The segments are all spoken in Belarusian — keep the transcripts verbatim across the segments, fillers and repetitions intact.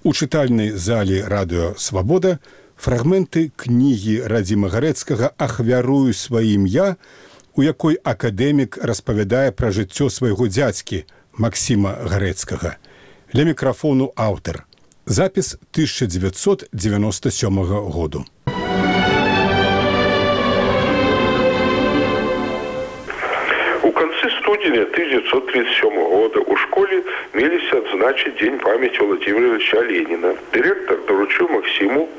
У чытальнай залі радыё «Свабода» фрагменты кнігі Радзіма Гарэцкага «Ахвярую сваім я», у якой акадэмік распавядае пра жыццё свайго дзядзькі Максіма Гарэцкага. Ля мікрафону аўтар. Запіс тысяча дзевяцьсот девяносто сёмага году. У канцы студзеня тысяча девятьсот тридцать сёмага года ў школе меліся адзначыць дзень памяці Владимира Ильича Ленина. Директор доручыў Максиму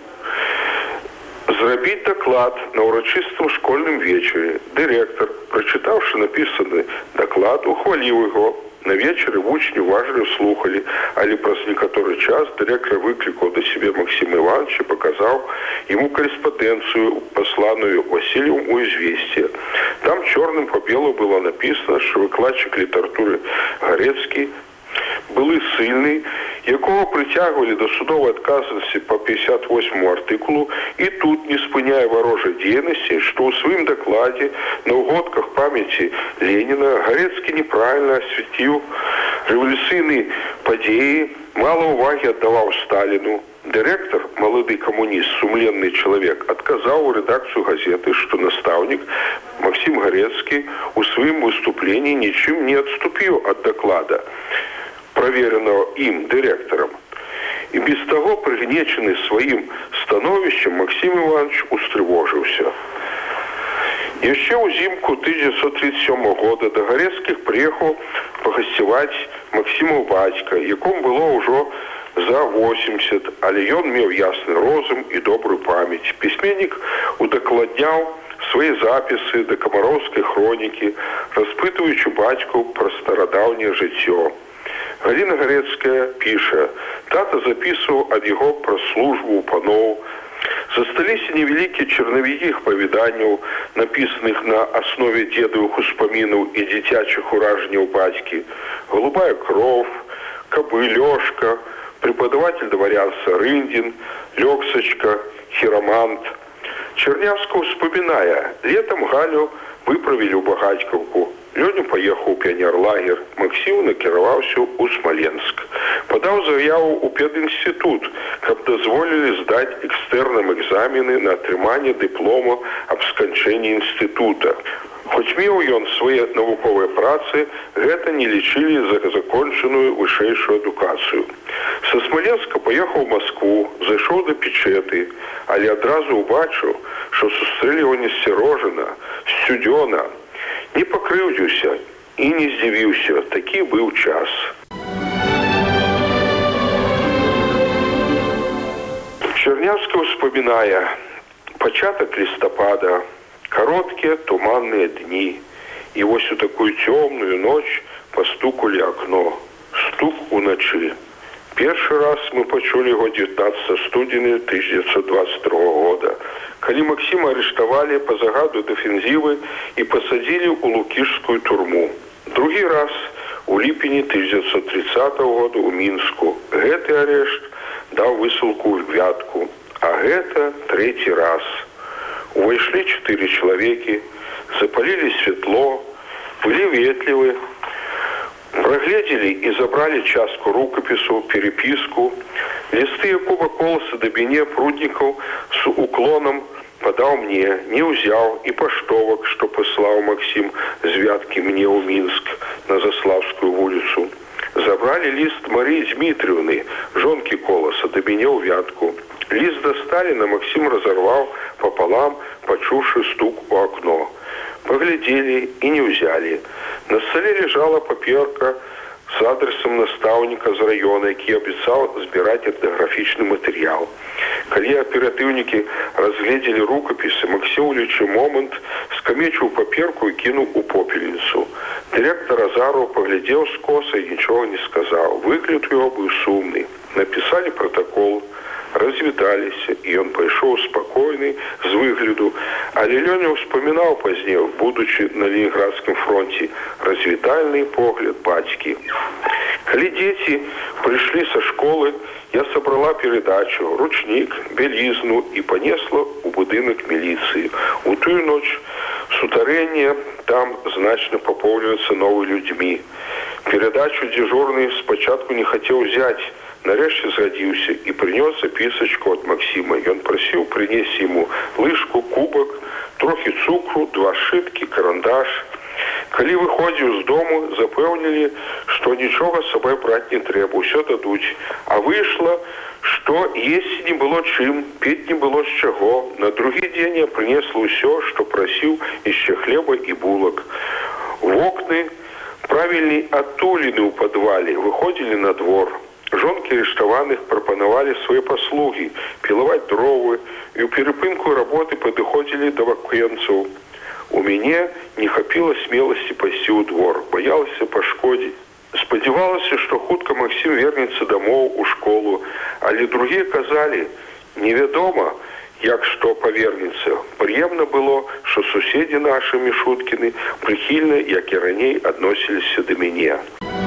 зрабіць даклад на урачыстым школьным вечары. Директор, прачытаўшы напісаны даклад, ухваліў яго. На вечары вучні уважліва слухалі, але праз некаторы час директор выклікаў да сябе Максима Ивановича, паказаў яму карэспандэнцыю, пасланую Васильевым у «Известия». Там чорным по белу было написано, що выкладчик літаратуры Гарэцкі былы ссыльны, якого притягивали до судовой отказности по пятьдесят восьмому артикулу, и тут, не спыняя ворожей деятельности, что в своем докладе на угодках памяти Ленина Гарэцкі неправильно осветил революционные подеи, мало уваги отдавал Сталину. Директор, молодой коммунист, сумленный человек, отказал у редакцию газеты, что наставник Максим Гарэцкі у своем выступлении ничем не отступил от доклада, проверенного им, директором. И без того, пригнеченный своим становищем, Максим Иванович устревожился. Еще узимку тысяча девятьсот тридцать сёмого года до Гарэцкіх приехал погостевать Максимов батька, якому было уже за восемьдесят, але ён меў ясны розум и добрую память. Письменник удокладнял свои записи до камароўскай хронікі, распытываючы бацьку про стародавнее жыццё. Галина Гарэцкая пишет, тата записывал от его про службу у панов. Засталіся невеликие черновики их поведанияў, написанных на основе дедовых успоминов и дзіцячых уражняў бацькі. «Голубая кровь», «Кабы Лёшка», преподаватель дворянства Рындин, Лёксочка, Хиромант. Чернявского вспоминая, летом Галю выправили у Багатьковку. Лёня поехал у пионерлагерь, Максим накіраваўся у Смоленск. Подал заяву у пединститут, каб дозволили сдать экстерном экзамены на атрыманне диплома об сканчэнні института. Хоць меў ён свае навуковыя працы, гэта не лічылі за закончаную вышэйшую адукацыю. Са Смоленска поехал в Москву, зайшоў до Печеты, але адразу убачыў, што сустрэлі яго насцярожана, сцюдзёна. Не покрыўдзіўся и не здзівіўся. Такі быў час. Чернявский вспоминая, початок листопада, короткие туманные дни, и вось у такую темную ночь постукали окно. Стук уночи. Первый раз мы почули его девятнадцатого студзеня тысяча девятьсот двадцать второго года, калі Максима арыштавалі по загаду дэфензивы и посадили у Лукішскую турму. Другі раз у ліпені тысяча девятьсот тридцатого года у Мінску. Гэты арешт даў высылку в Вятку, а гэта третий раз. Увайшлі четыре человеки, запалили светло, были ветливы, проглядели и забрали частку рукопису, переписку, листы Якуба Колоса до Бене Прудников с уклоном подал мне, не взял и поштовок, что послал Максим с Вятки мне в Минск на Заславскую улицу. Забрали лист Марии Дмитриевны, жонки Колоса, до Бене в Вятку. Лист до Сталина Максим разорвал пополам, почувший стук у окно. Поглядели и не взяли. На столе лежала паперка с адресом наставника з района, який обіцяв збирати етнографічний матеріал. Коли оперативники разглядели рукописи, Максим улічив момент, скамечив паперку і кинув у попельницю. Директор Азаров поглядел скоса и ничего не сказал. Выгляд его был сумный. Написали протокол, развіталіся, і ён пайшоў спакойны з выгляду, але Лёня ўспамінаў пазней, будучы на Ленинградском фронте, развітальны погляд бацькі. Калі дзеці прыйшлі са школы, я сабрала передачу, ручнік, белізну і панесла ў будынак міліцыі. У тую ноч сутарэнне там значна папоўніваецца новымі людзьмі. Передачу дежурный спочатку не хотел взять, нарэшце згадзіўся і прынёс запісачку ад Максіма. Ён прасіў прынесці яму лыжку, кубак, трохі цукру, два сшыткі, карандаш. Калі выходзіў з дому, запэўнілі, што нічога з сабой браць не трэба, усё дадуць. А выйшла, што есці не было чым, піць не было з чаго. На другі дзень я прынесла ўсё, што прасіў, яшчэ хлеба і булак. Вокны правільней адтуліны ў падвале, выходзілі на двор. Жонкі арыштаваных прапанавалі свае паслугі, пілаваць дровы, і ў перапынку работы падыходзілі да вакенцаў. У мяне не хапіла смеласці пайсці ў двор, баялася пашкодзіць. Спадзявалася, што хутка Максім вернецца дамоў у школу, але другія казалі, невядома, як што павернецца. Прыемна было, што суседзі нашы Мішуткіны прыхільна, як і раней, адносіліся да мяне.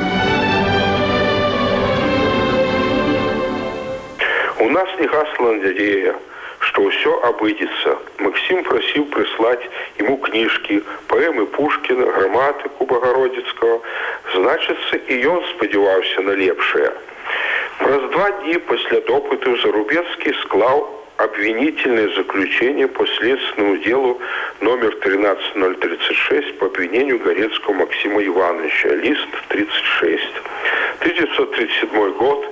У нас не гасла надзея, што ўсё абыдзецца. Максім прасіў прыслаць яму кніжкі, паэмы Пушкіна, граматыку Багародзіцкага. Значыцца, і ён спадзяваўся на лепшае. Праз два дні пасля допыту Зарубецкі склаў обвинительное заключение по следственному делу номер тринадцать ноль тридцать шесть по обвинению Горецкого Максима Ивановича, лист тридцать шесть. тысяча девятьсот тридцать седьмой год,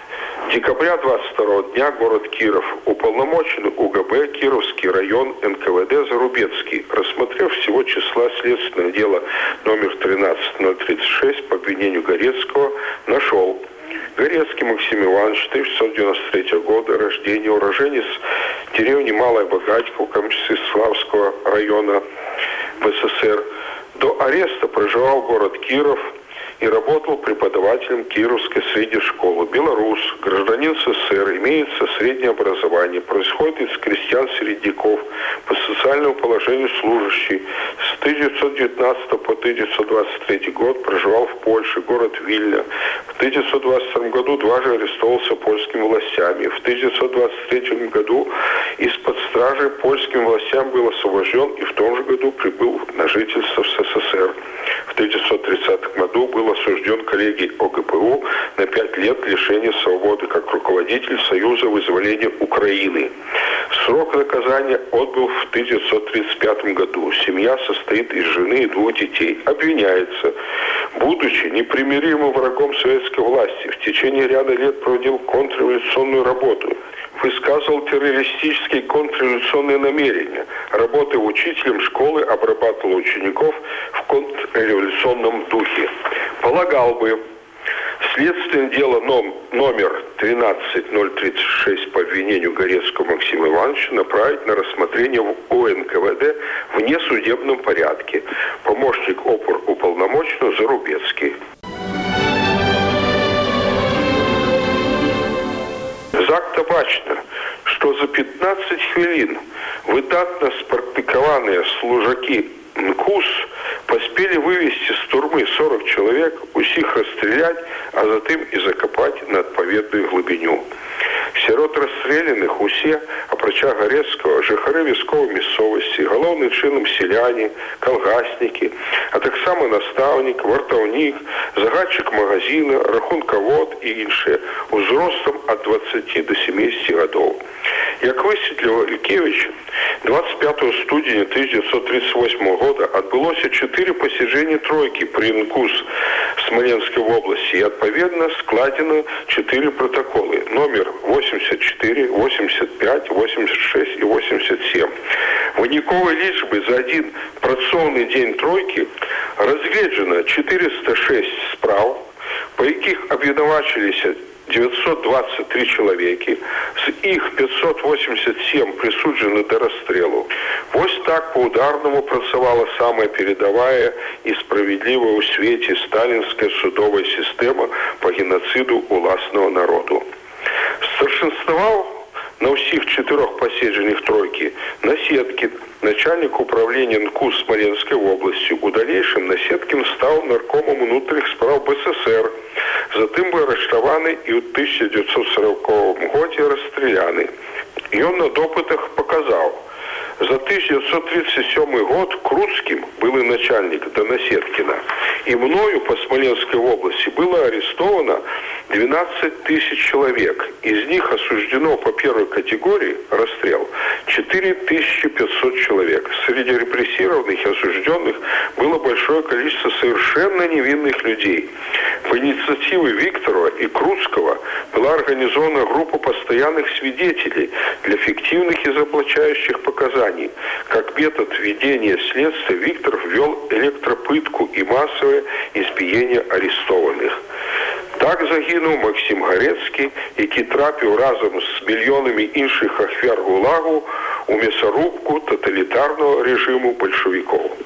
декабря двадцать второго дня, город Киров, уполномоченный УГБ, Кировский район, эн ка вэ дэ Зарубецкий, рассмотрев всего числа следственного дела номер тринадцать ноль тридцать шесть по обвинению Горецкого, нашел: Горецкий Максим Иванович, тысяча девятьсот девяносто третьего года рождения, уроженец деревни Малая Богатька у Камчатского района в эс эс эр. До ареста проживал в город Киров и работал преподавателем Кировской средней школы. Белорус, гражданин эс эс эс эр, имеется среднее образование, происходит из крестьян-середняков, по социальному положению служащий. С тысяча девятьсот девятнадцатого по тысяча девятьсот двадцать третий год проживал в Польше, город Вильна. В тысяча девятьсот двадцать втором году дважды арестовался польскими властями. В тысяча девятьсот двадцать третьем году из-под стражи польским властям был освобожден и в том же году прибыл на жительство в эс эс эс эр. В тысяча девятьсот тридцатом году был осужден коллегией о гэ пэ у на пять лет лишения свободы как руководитель Союза вызволения Украины. Срок наказания отбыл в тысяча девятьсот тридцать пятом году. Семья состоит из жены и двух детей. Обвиняется, будучи непримиримым врагом советской власти, в течение ряда лет проводил контрреволюционную работу, высказывал террористические контрреволюционные намерения, работая учителем школы, обрабатывал учеников в контрреволюционном духе. Полагал бы, следственное дело номер тринадцать ноль тридцать шесть по обвинению Горецкого Максима Ивановича направить на рассмотрение в о эн ка вэ дэ в несудебном порядке. Помощник опор уполномоченного Зарубецкий. Закта бачна, што за пятнадцать хвілін выдатна спрактыкаваныя служакі эн ка у эс поспели вывести с турмы сорок человек, усіх расстрелять, а затым и закопать на адпаведную глубиню. Сярод расстрелянных усе, апрача Горецкого, жыхары вясковай мясцовасці, галоўным чынам селяне, калгаснікі, а таксама настаўнік, вартаўнік, загадчык магазина, рахункавод і іншыя, узростам ад двадцати до семидесяти гадоў. Як высветліў Илькевич, двадцать пятого студеня тысяча девятьсот тридцать восьмого года адбылося четыре посяджэння тройкі пры эн ка у эс Смоленской области и отповедно складено четыре протоколы номер восемьдесят четыре, восемьдесят пять, восемьдесят шесть и восемьдесят семь. Выніковай лічбы за один працоўны дзень тройкі разгледжана четыреста шесть справ, по якіх абвінавачыліся девятьсот двадцать три человеки, с их пятьсот восемьдесят семь присуджены до расстрелу. Вось так по ударному працавала самая передовая и справедливая у свете сталинская судовая система по геноциду уласного народу. Старшинствовал на всех четырех посещениях тройки Насеткин, начальник управления эн ка у эс Смоленской областью. У дальнейшем Насеткин стал наркомом внутренних справ бэ эс эс эр. Затым был арыштованы и в тысяча девятьсот сороковом году расстреляны. И он на допытах показал, За тысяча девятьсот тридцать седьмой год Круцким был и начальник Доносеркина. И мною по Смоленской области было арестовано двенадцать тысяч человек. Из них осуждено по первой категории расстрел четыре тысячи пятьсот человек. Среди репрессированных и осужденных было большое количество совершенно невинных людей. По инициативе Викторова и Круцкого была организована группа постоянных свидетелей для фиктивных и разоблачающих показаний. Как метод ведения следствия Виктор ввел электропытку и массовое избиение арестованных. Так загинув Максим Гарецький, який трапив разом з мільйонами інших ахвяр ГУЛАГу у м'ясорубку тоталітарного режиму большевиків.